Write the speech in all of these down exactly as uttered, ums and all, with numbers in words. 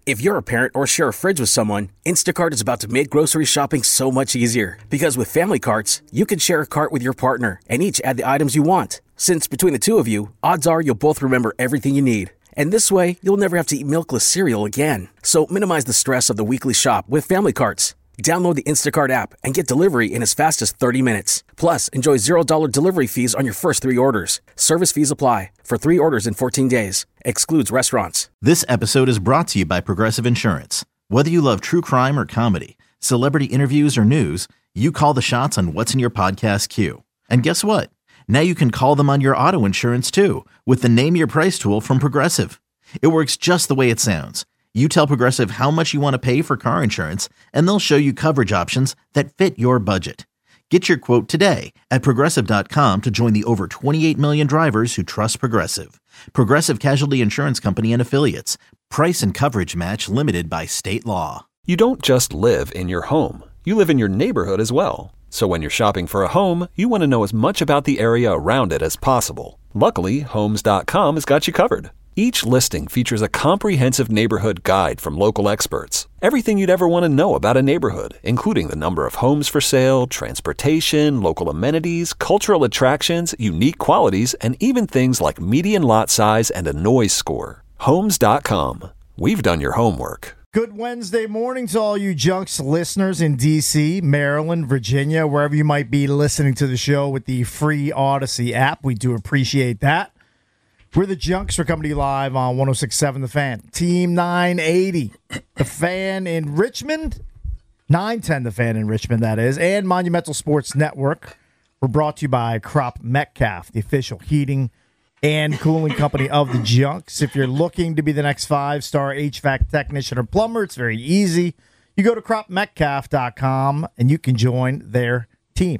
If you're a parent or share a fridge with someone, Instacart is about to make grocery shopping so much easier. Because with family carts, you can share a cart with your partner and each add the items you want. Since between the two of you, odds are you'll both remember everything you need. And this way, you'll never have to eat milkless cereal again. So minimize the stress of the weekly shop with family carts. Download the Instacart app and get delivery in as fast as thirty minutes. Plus, enjoy zero dollars delivery fees on your first three orders. Service fees apply for three orders in fourteen days. Excludes restaurants. This episode is brought to you by Progressive Insurance. Whether you love true crime or comedy, celebrity interviews or news, you call the shots on what's in your podcast queue. And guess what? Now you can call them on your auto insurance too with the Name Your Price tool from Progressive. It works just the way it sounds. You tell Progressive how much you want to pay for car insurance, and they'll show you coverage options that fit your budget. Get your quote today at Progressive dot com to join the over twenty-eight million drivers who trust Progressive. Progressive Casualty Insurance Company and Affiliates. Price and coverage match limited by state law. You don't just live in your home. You live in your neighborhood as well. So when you're shopping for a home, you want to know as much about the area around it as possible. Luckily, Homes dot com has got you covered. Each listing features a comprehensive neighborhood guide from local experts. Everything you'd ever want to know about a neighborhood, including the number of homes for sale, transportation, local amenities, cultural attractions, unique qualities, and even things like median lot size and a noise score. Homes dot com. We've done your homework. Good Wednesday morning to all you Junks listeners in D C, Maryland, Virginia, wherever you might be listening to the show with the free Odyssey app. We do appreciate that. We're the Junks. We're coming to you live on one oh six point seven The Fan. Team nine eighty, The Fan in Richmond. nine ten The Fan in Richmond, that is. And Monumental Sports Network. We're brought to you by Crop Metcalf, the official heating and cooling company of the Junks. If you're looking to be the next five-star H V A C technician or plumber, it's very easy. You go to crop metcalf dot com and you can join their team.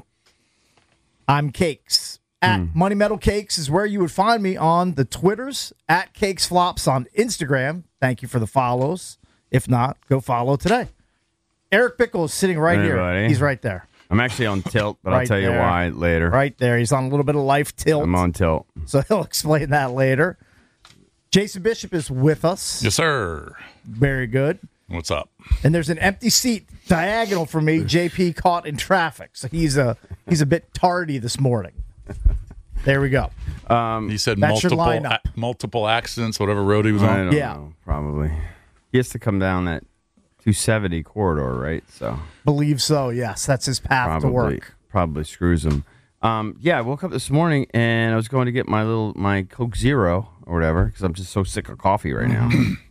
I'm Cakes. At mm. Money Metal Cakes is where you would find me on the Twitters. At Cakes Flops on Instagram. Thank you for the follows. If not, go follow today. Eric Bickle is sitting right hey, here. Buddy. He's right there. I'm actually on tilt, but right I'll tell there. you why later. Right there. He's on a little bit of life tilt. I'm on tilt. So he'll explain that later. Jason Bishop is with us. Yes, sir. Very good. What's up? And there's an empty seat diagonal for me. J P caught in traffic, so he's a he's a bit tardy this morning. There we go. Um, he said multiple a, multiple accidents, whatever road he was on. I don't yeah, know, probably. He has to come down that two seventy corridor, right? So believe so. Yes, that's his path probably, to work. Probably screws him. Um, yeah, I woke up this morning and I was going to get my little my Coke Zero or whatever because I'm just so sick of coffee right now.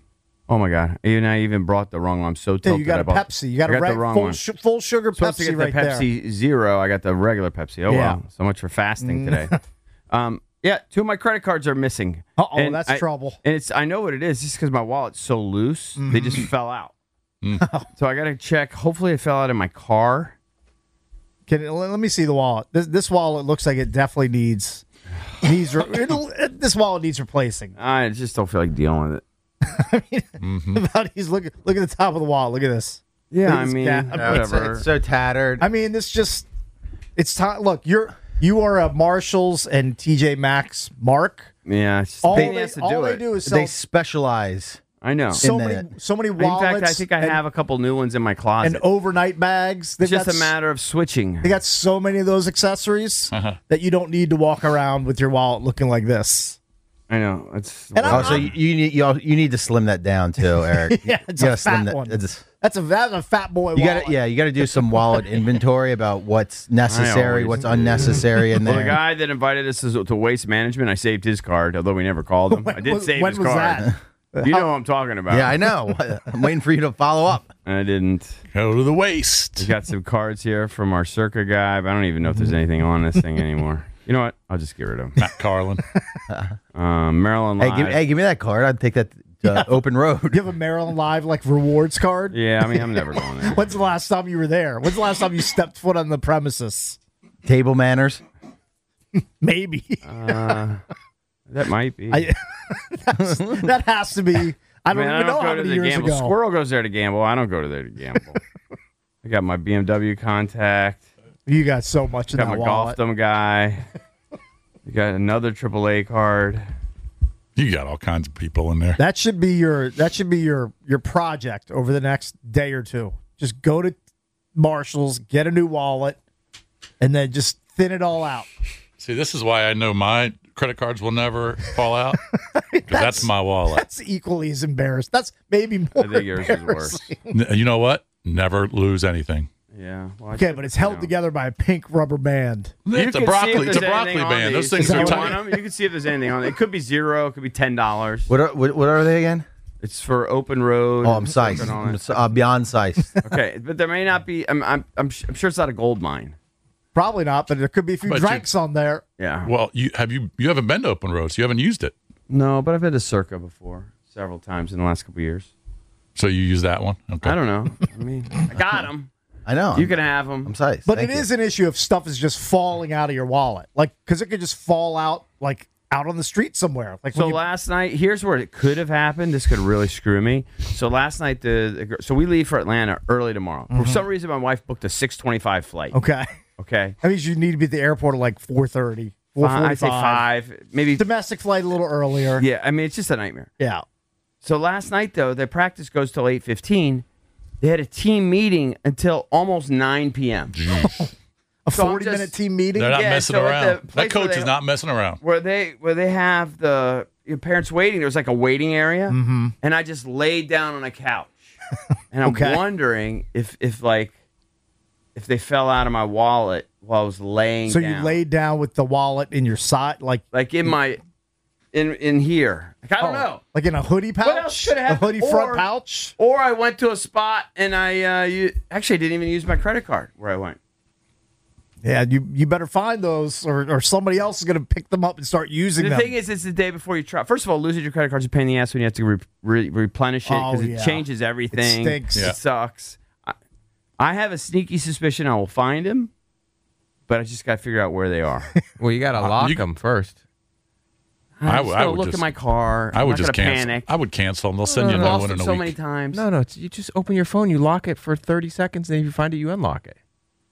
Oh my god! Even I even brought the wrong one. I'm so tilted. Yeah, you got a bought, Pepsi. You got, got a reg- the wrong full, one. Sh- full sugar Supposed Pepsi to get right the Pepsi there. Zero. I got the regular Pepsi. Oh yeah. wow! So much for fasting today. um, yeah, two of my credit cards are missing. Uh oh, and that's I, trouble. And it's I know what it is. Just because my wallet's so loose, mm-hmm. they just fell out. Mm. So I got to check. Hopefully, it fell out in my car. Can it, let me see the wallet. This, this wallet looks like it definitely needs needs. Re- it, this wallet needs replacing. I just don't feel like dealing with it. I mean, mm-hmm. about he's looking. Look at the top of the wallet. Look at this. Yeah, at I this mean, gap. whatever. It's, it's so tattered. I mean, this just. It's time. Look, you're you are a Marshalls and T J Maxx mark. Yeah, it's just all they, they, has to all do they it. do is sell. They specialize. I know. So in many, that. so many wallets. In fact, I think I and, have a couple new ones in my closet. And overnight bags. They've It's just got a matter of switching. They got so many of those accessories uh-huh. that you don't need to walk around with your wallet looking like this. I know. It's And oh, so you, you need you, all, you need to slim that down too, Eric. yeah, it's you a slim fat that, one. It's, That's a that's a fat boy. you wallet. got yeah, you got to do some wallet inventory about what's necessary, always what's do. unnecessary in Well, there. the guy that invited us to, to Waste Management, I saved his card, although we never called him. I did When- save when his was card. that? You know what I'm talking about. Yeah, I know. I'm waiting for you to follow up. I didn't. Go to the waste. We got some cards here from our Circa guy, but I don't even know if there's anything on this thing anymore. You know what? I'll just get rid of him. Matt Carlin. um, Maryland Hey Live. give, hey, give me that card. I'd take that uh, Yeah. open road. You have a Maryland Live like rewards card. Yeah, I mean, I'm never going there. When's the last time you were there? When's the last time you stepped foot on the premises? Table manners. Maybe. Uh, that might be. I, that's, that has to be. I don't I mean, even I don't know go how to many the years gamble. ago. Squirrel goes there to gamble. I don't go to there to gamble. I got my B M W contact. You got so much in Got that my wallet. Golfdom guy. You got another triple A card. You got all kinds of people in there. That should be your that should be your your project over the next day or two. Just go to Marshall's, get a new wallet, and then just thin it all out. See, this is why I know my credit cards will never fall out. Because that's, that's my wallet. That's equally as embarrassed. That's maybe more I think yours is worse. You know what? Never lose anything. Yeah. Well, okay, but it's held know. together by a pink rubber band. It's a broccoli. It's a broccoli band. Those things are tight. You can see if there's anything on it. It could be zero. It could be ten dollars. What are what, what are they again? It's for open road. Oh, I'm sized. I'm uh, beyond sized. Okay, but there may not be. I'm I'm I'm, I'm sure it's not a gold mine. Probably not, but there could be a few but drinks you, on there. Yeah. Well, you have you you haven't been to Open Roads. You haven't used it. No, but I've been to Circa before several times in the last couple of years. So you use that one? Okay. I don't know. I mean, I got them. I know. You can have them. I'm sized. But Thank it you. is an issue if stuff is just falling out of your wallet, like because it could just fall out like out on the street somewhere. Like so you, last night, here's where it could have happened. This could really screw me. So last night, the so we leave for Atlanta early tomorrow. Mm-hmm. For some reason, my wife booked a six twenty-five flight. Okay. Okay. That means you need to be at the airport at like four thirty. I say five, maybe domestic flight a little earlier. Yeah, I mean it's just a nightmare. Yeah. So last night though, their practice goes till eight fifteen. They had a team meeting until almost nine p.m. A so forty-minute just, team meeting. They're not yeah, messing so around. That coach they, is not messing around. Where they where they have the your parents waiting, there's like a waiting area, mm-hmm. and I just laid down on a couch, and I'm okay. wondering if if like if they fell out of my wallet while I was laying. So down. you laid down with the wallet in your side, like like in my in in here. Like, I don't oh, know, like in a hoodie pouch. What else could have a hoodie or, front pouch? Or I went to a spot and I uh, you, actually I didn't even use my credit card where I went. Yeah, you you better find those, or, or somebody else is going to pick them up and start using the them. The thing is, it's the day before you try. First of all, losing your credit card is a pain in the ass when you have to re- re- replenish it because oh, it yeah. changes everything. It stinks. Yeah. It sucks. I, I have a sneaky suspicion I will find him, but I just got to figure out where they are. Well, you got to lock you, them first. I'm I, just I gonna would look just, at my car. I I'm would not just gonna cancel. panic. I would cancel them. They'll send No, you no, a no. new one in a so week. many times. No, no. It's, you just open your phone, you lock it for thirty seconds, and if you find it, you unlock it.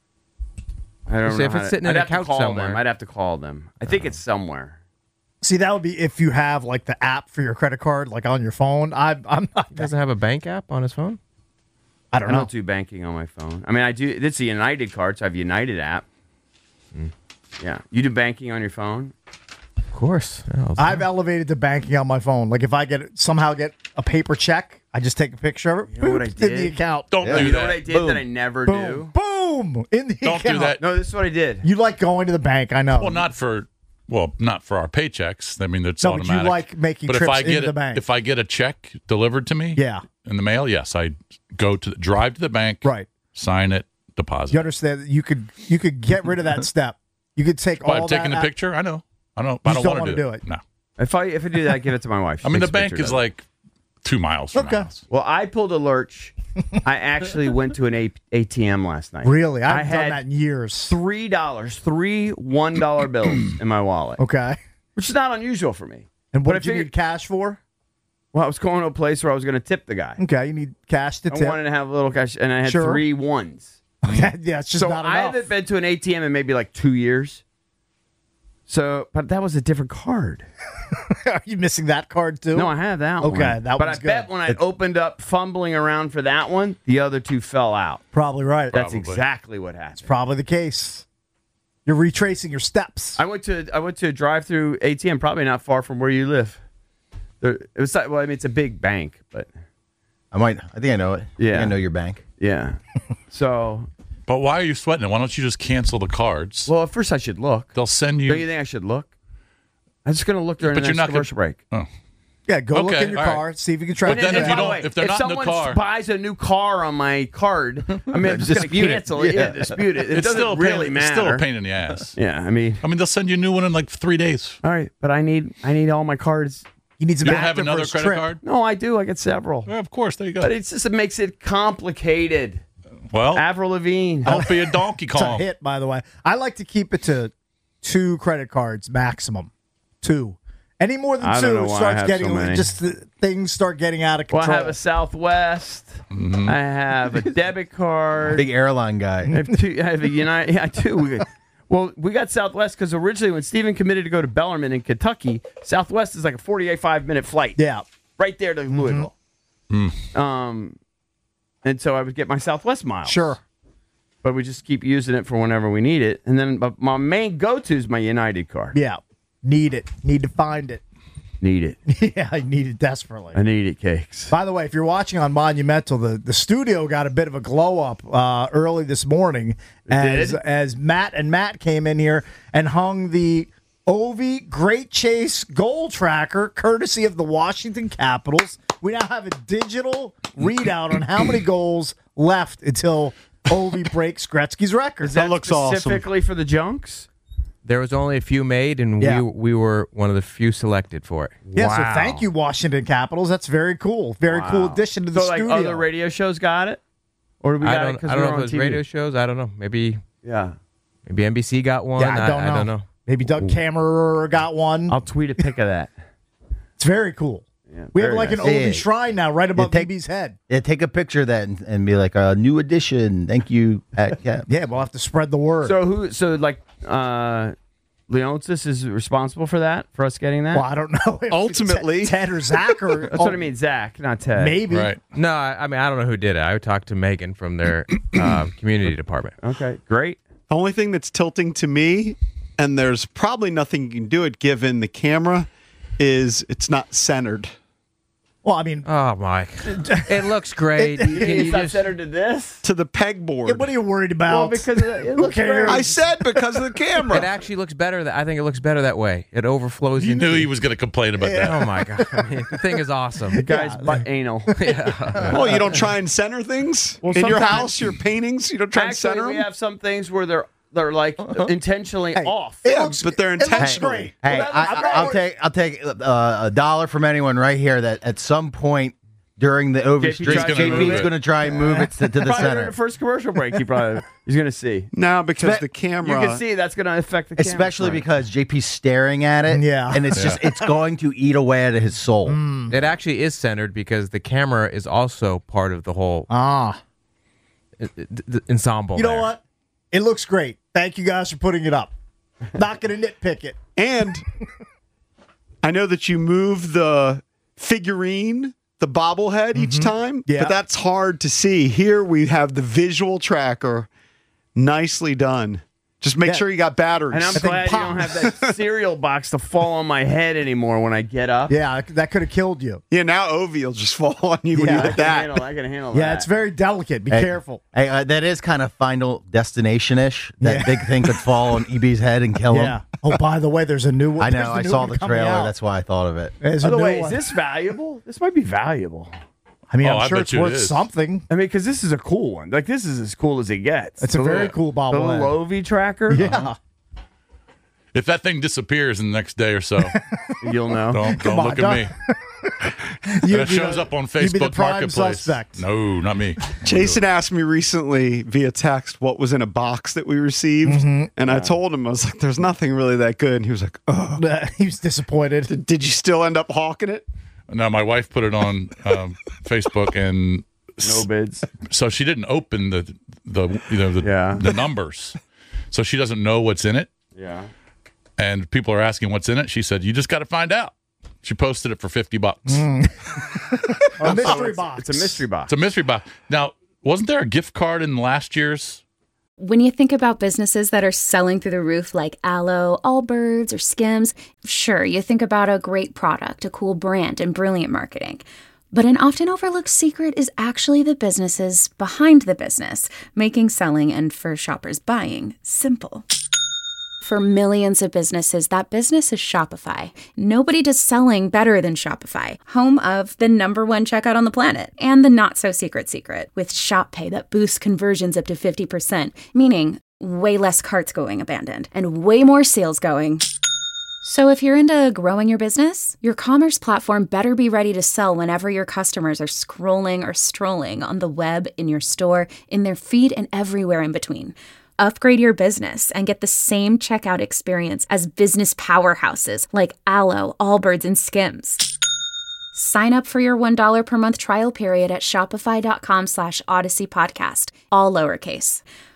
I don't See, know if how it's to- sitting I'd in a have to couch call somewhere. them. I'd have to call them. I think it's somewhere. See, that would be if you have like the app for your credit card, like on your phone. I, I'm not. He doesn't have a bank app on his phone? I don't I know. don't do banking on my phone. I mean, I do. It's a United card, so I have a United app. Mm. Yeah, you do banking on your phone. Of course. Yeah, I've elevated to banking on my phone. Like if I get somehow get a paper check, I just take a picture of it. You know what I boop, in did? the account. Don't Yeah. do You know that. what I did Boom. that I never Boom, do? boom, in the Don't do account. that. No, this is what I did. You like going to the bank? I know. Well, not for well, not for our paychecks. I mean, it's No, but you automatic. like making but if trips I get into a, the bank. If I get a check delivered to me, Yeah. in the mail, yes, I go to the, drive to the bank, Right. sign it, deposit. You understand that you could you could get rid of that step. You could take By all taking that a out- picture, I know. I don't. You I just don't don't want to wanna do, do it. No. If I if I do that, I give it to my wife. She I mean, the takes a bank picture is of it. like two miles from Okay. my house. Well, I pulled a lurch. I actually went to an A- ATM last night. Really, I I haven't done had that in years. Three dollars, three one dollar bills in my wallet, Okay. which is not unusual for me. And But what I did you figured- need cash for? Well, I was going to a place where I was going to tip the guy. Okay, you need cash to I tip. wanted to have a little cash, and I had Sure. three ones. yeah, it's just So not I enough. haven't been to an A T M in maybe like two years. So, but that was a different card. Are you missing that card too? No, I have that one. Okay, that But one's I bet good. when I opened up, fumbling around for that one, the other two fell out. Probably right. That's Probably. exactly what happened. Probably the case. You're retracing your steps. I went to I went to a drive-through A T M, probably not far from where you live. There, it was like, well, I mean, it's a big bank, but I might. I think I know it. I Yeah. think I know your bank. yeah. So, But why are you sweating it? Why don't you just cancel the cards? well, at first I should look. They'll send you. Don't you think I should look? I'm just going to look during But the you're next not gonna- commercial break. Oh. Yeah, go look Okay, in your all right. car, see if you can track But then it if down. you by the don't- way, if they're if not in the someone car- buys a new car on my card, I mean, I'm just going to Dispute it. cancel it. Yeah, Yeah. dispute it. It It's doesn't still a really pain, matter. It's still a pain in the ass. Yeah, I mean, I mean, they'll send you a new one in like three days. all right, but I need I need all my cards. He needs You some don't have active for another his credit trip. card? No, I do. I get several. Yeah, of course. There you go. But it's just it makes it complicated. well, Avril Lavigne. don't be a Donkey It's a Kong. hit, by the way. I like to keep it to two credit cards maximum. Two. Any more than I don't two know why I starts have getting so many. just the, things start getting out of Well, control. I have a Southwest. I have a debit card. Big airline guy. I have two. I have a United. I do. Well, we got Southwest because originally when Steven committed to go to Bellarmine in Kentucky, Southwest is like a forty-five minute flight. Yeah. Right there to Louisville. Mm. Um, and so I would get my Southwest miles. Sure. But we just keep using it for whenever we need it. And then but my main go-to is my United card. Yeah. Need it. Need to find it. Need it. Yeah, I need it desperately. I need it, Cakes. By the way, if you're watching on Monumental, the, the studio got a bit of a glow up uh, early this morning as did? as Matt and Matt came in here and hung the Ovi Great Chase goal tracker, courtesy of the Washington Capitals. We now have a digital readout on how many goals left until Ovi breaks Gretzky's record. Is that, looks awesome. specifically for the Junks? There was only a few made, and Yeah. we we were one of the few selected for it. Yeah, so Wow. thank you, Washington Capitals. That's very cool. Very cool addition to the So like studio. other radio shows got it? Or we got I it don't, because I we're don't know on if it was T V? radio shows. I don't know. Maybe Yeah. maybe N B C got one. yeah, I don't know. I don't know. Maybe Doug Kammerer got one. I'll tweet a pic of that. It's very cool. Yeah, We have very like nice. an Ovi Yeah. shrine now right above take- B B's head. Yeah, take a picture of that and, and be like a new edition. Thank you. At Cap. Yeah, we'll have to spread the word. So who? So like, uh, Leonsis is responsible for that, for us getting that. well, I don't know. If Ultimately- it's Ted or Zach or That's what I mean, Zach, not Ted. Maybe. Right. No, I, I mean I don't know who did it. I would talk to Megan from their uh, community department. Okay, great. The only thing that's tilting to me, and there's probably nothing you can do it given the camera, is it's not centered. Well, I mean, Oh my! It looks great. Can It's you not just- centered to this. To the pegboard. what are you worried about? Well, because it Who looks cares? I said because of the camera. It actually looks better. That I think it looks better that way. It overflows. You into, knew he was going to complain about that. Oh my god! I mean, the thing is awesome. guys, butt anal. Well, you don't try and center things Well, in your sometimes- house, your paintings. You don't try and Actually, center we them. have some things where they're they're like intentionally off. It Yeah, looks- but they're it looks intentional. great. Hey, Well, that- I, I'm I, not I'll worried- take I'll take uh, a dollar from anyone right here that at some point during the Ovi J P streak, tries to J move P's it. going to try and move it to, to the Probably during center. the first commercial break, he probably he's gonna see. No, because Spe- the camera. You can see that's gonna affect the camera Especially frame. because J P's staring at it, Yeah. and it's just it's going to eat away at his soul. It actually is centered because the camera is also part of the whole Ah. uh, d- d- ensemble. You know there. what? It looks great. Thank you guys for putting it up. Not going to nitpick it. And I know that you move the figurine, the bobblehead each time, Yeah. but that's hard to see. Here we have the visual tracker, nicely done. Just make Yeah. sure you got batteries. And I'm think glad you pop. don't have that cereal box to fall on my head anymore when I get up. Yeah, that could have killed you. yeah, now Ovi will just fall on you when Yeah. you I hit can that. handle. I can handle Yeah, that. it's very delicate. Be Hey, careful. Hey, uh, that is kind of Final Destination ish. That Yeah. big thing could fall on E B's head and kill him. Yeah. Oh, by the way, there's a new one. I There's know. the I new saw one the coming trailer. out. That's why I thought of it. There's By a the new way, one. is this valuable? This might be valuable. I mean, Oh, I'm I sure bet it's you it worth is. something. I mean, because this is a cool one. Like this is as cool as it gets. It's a The very little- cool The bobblehead. little Ovi tracker. Yeah. If that thing disappears in the next day or so, You'll know. don't don't on, look don't- at me. You'd That be shows the- up on you'd be the Facebook prime Marketplace. suspect. No, not me. Jason asked me recently via text what was in a box that we received, Mm-hmm. and I told him, I was like, there's nothing really that good. And he was like, oh, he was disappointed. did you still end up hawking it? No, my wife put it on um, Facebook, and No bids. so she didn't open the the you know the, Yeah. the numbers, so she doesn't know what's in it. Yeah. And people are asking what's in it. She said, "You just got to find out." She posted it for fifty bucks. Mm. A mystery box. It's a mystery box. It's a mystery box. Now, wasn't there a gift card in last year's? When you think about businesses that are selling through the roof like Aloe, Allbirds, or Skims, sure, you think about a great product, a cool brand, and brilliant marketing. But an often overlooked secret is actually the businesses behind the business, making selling and for shoppers buying simple. For millions of businesses, that business is Shopify. Nobody does selling better than Shopify, home of the number one checkout on the planet, and the not-so-secret secret, with Shop Pay that boosts conversions up to fifty percent, meaning way less carts going abandoned, and way more sales going. So if you're into growing your business, your commerce platform better be ready to sell whenever your customers are scrolling or strolling on the web, in your store, in their feed, and everywhere in between. Upgrade your business and get the same checkout experience as business powerhouses like Aloe, Allbirds, and Skims. Sign up for your one dollar per month trial period at shopify.com slash Odyssey Podcast, all lowercase.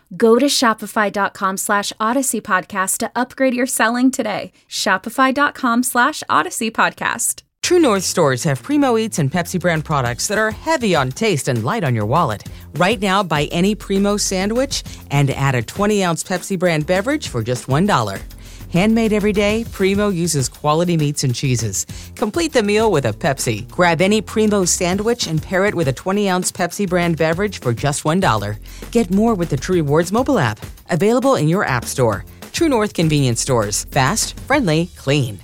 Go to shopify.com slash Odyssey Podcast to upgrade your selling today. Shopify.com slash Odyssey Podcast. True North stores have Primo Eats and Pepsi brand products that are heavy on taste and light on your wallet. Right now, buy any Primo sandwich and add a twenty-ounce Pepsi brand beverage for just one dollar. Handmade every day, Primo uses quality meats and cheeses. Complete the meal with a Pepsi. Grab any Primo sandwich and pair it with a twenty-ounce Pepsi brand beverage for just one dollar. Get more with the True Rewards mobile app. Available in your app store. True North convenience stores. Fast, friendly, clean.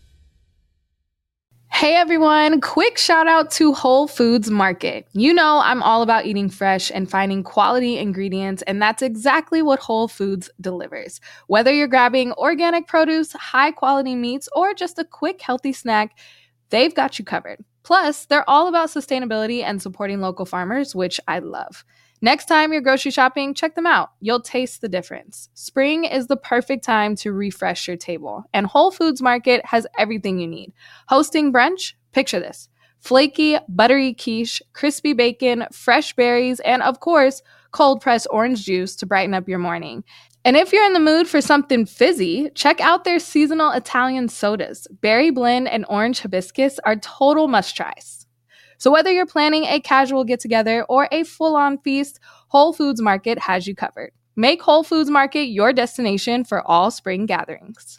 Hey everyone, quick shout out to Whole Foods Market. You know I'm all about eating fresh and finding quality ingredients, and that's exactly what Whole Foods delivers. Whether you're grabbing organic produce, high quality meats, or just a quick healthy snack, they've got you covered. Plus, they're all about sustainability and supporting local farmers, which I love. Next time you're grocery shopping, check them out. You'll taste the difference. Spring is the perfect time to refresh your table, and Whole Foods Market has everything you need. Hosting brunch? Picture this. Flaky, buttery quiche, crispy bacon, fresh berries, and of course, cold-pressed orange juice to brighten up your morning. And if you're in the mood for something fizzy, check out their seasonal Italian sodas. Berry blend and orange hibiscus are total must-tries. So whether you're planning a casual get-together or a full-on feast, Whole Foods Market has you covered. Make Whole Foods Market your destination for all spring gatherings.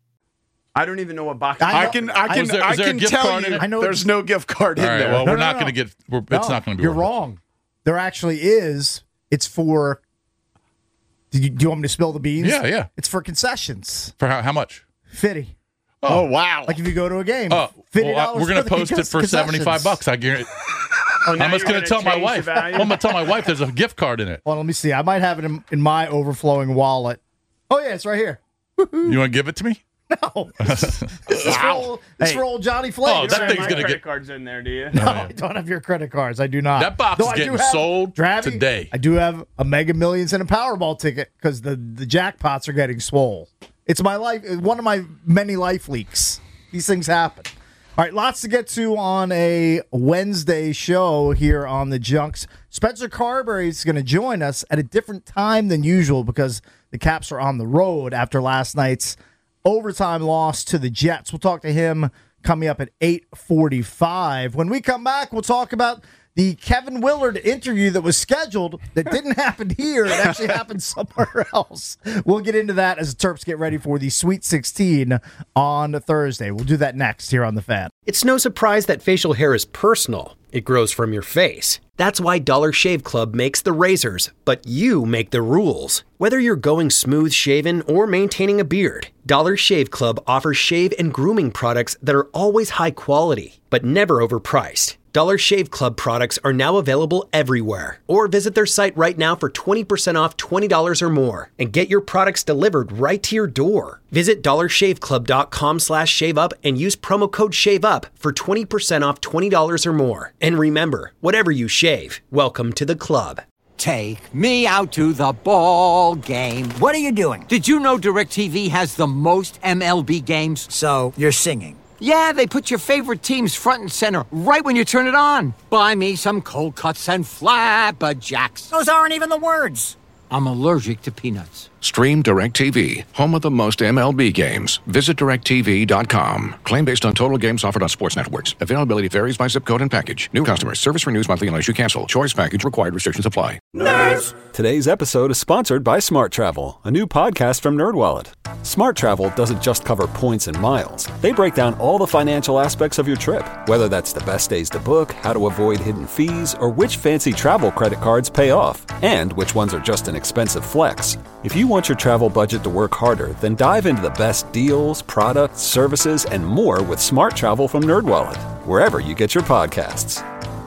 I don't even know what box. I can, I can, Is there- I is there a can gift tell card in you. it? I know There's no gift card All in right, there. well, No, we're no, not no. going to get. We're, No, it's not going to be. You're worth it. wrong. There actually is. It's for. Did you, do you want me to spill the beans? Yeah, yeah. It's for concessions. For how, how much? Fifty. Oh, wow. Like if you go to a game. Oh, fifty well, dollars. uh, we're going to post it for seventy-five bucks. I guarantee. Oh, now I'm just you're going to tell my change wife. the value? I'm going to tell my wife there's a gift card in it. Well, let me see. I might have it in, in my overflowing wallet. Oh yeah, it's right here. You want to give it to me? No. This is for old, this is Hey. for old Johnny Flake. Oh, You that don't have thing's my gonna credit get- cards in there, do you? No, I don't have your credit cards. I do not. That box Though is I do getting have- sold Dravy, today. I do have a Mega Millions and a Powerball ticket because the, the jackpots are getting swole. It's my life. One of my many life leaks. These things happen. All right, lots to get to on a Wednesday show here on the Junks. Spencer Carberry is going to join us at a different time than usual because the Caps are on the road after last night's overtime loss to the Jets. We'll talk to him coming up at eight forty-five. When we come back, we'll talk about the Kevin Willard interview that was scheduled that didn't happen here. It actually happened somewhere else. We'll get into that as the Terps get ready for the Sweet sixteen on Thursday. We'll do that next here on The Fan. It's no surprise that facial hair is personal. It grows from your face. That's why Dollar Shave Club makes the razors, but you make the rules. Whether you're going smooth shaven or maintaining a beard, Dollar Shave Club offers shave and grooming products that are always high quality, but never overpriced. Dollar Shave Club products are now available everywhere. Or visit their site right now for twenty percent off twenty dollars or more and get your products delivered right to your door. Visit dollarshaveclub.com slash shave up and use promo code SHAVEUP for twenty percent off twenty dollars or more. And remember, whatever you shave, welcome to the club. Take me out to the ball game. What are you doing? Did you know DirecTV has the most M L B games? So, you're singing. Yeah, they put your favorite teams front and center right when you turn it on. Buy me some cold cuts and flapjacks. Those aren't even the words. I'm allergic to peanuts. Stream DirecTV, home of the most M L B games. Visit direct T V dot com. Claim based on total games offered on sports networks. Availability varies by zip code and package. New customers. Service renews monthly unless you cancel. Choice package required. Restrictions apply. Nerds! Today's episode is sponsored by Smart Travel, a new podcast from NerdWallet. Smart Travel doesn't just cover points and miles. They break down all the financial aspects of your trip, whether that's the best days to book, how to avoid hidden fees, or which fancy travel credit cards pay off, and which ones are just an expensive flex. If you want your travel budget to work harder, then dive into the best deals, products, services, and more with Smart Travel from NerdWallet, wherever you get your podcasts.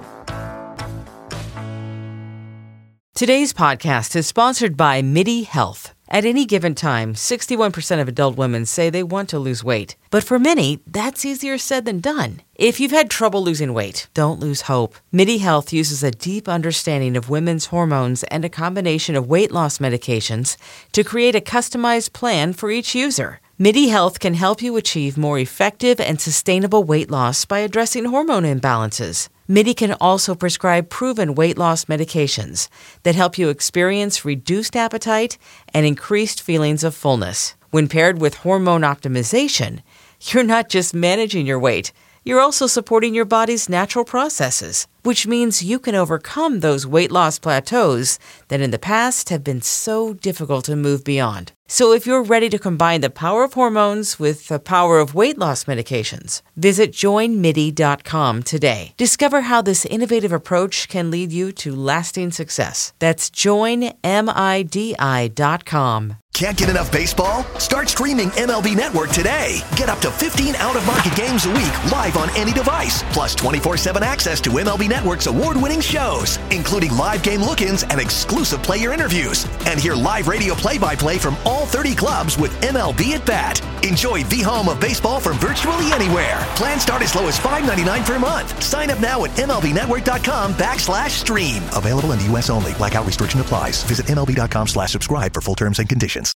Today's podcast is sponsored by MIDI Health. At any given time, sixty-one percent of adult women say they want to lose weight. But for many, that's easier said than done. If you've had trouble losing weight, don't lose hope. MIDI Health uses a deep understanding of women's hormones and a combination of weight loss medications to create a customized plan for each user. MIDI Health can help you achieve more effective and sustainable weight loss by addressing hormone imbalances. MIDI can also prescribe proven weight loss medications that help you experience reduced appetite and increased feelings of fullness. When paired with hormone optimization, you're not just managing your weight, you're also supporting your body's natural processes, which means you can overcome those weight loss plateaus that in the past have been so difficult to move beyond. So if you're ready to combine the power of hormones with the power of weight loss medications, visit join midi dot com today. Discover how this innovative approach can lead you to lasting success. That's join midi dot com. Can't get enough baseball? Start streaming M L B Network today. Get up to fifteen out-of-market games a week live on any device, plus twenty-four seven access to M L B Network's award-winning shows, including live game look-ins and exclusive player interviews. And hear live radio play-by-play from all thirty clubs with M L B at Bat. Enjoy the home of baseball from virtually anywhere. Plans start as low as five dollars and ninety-nine cents per month. Sign up now at MLBnetwork.com backslash stream. Available in the U S only. Blackout restriction applies. Visit MLB.com slash subscribe for full terms and conditions.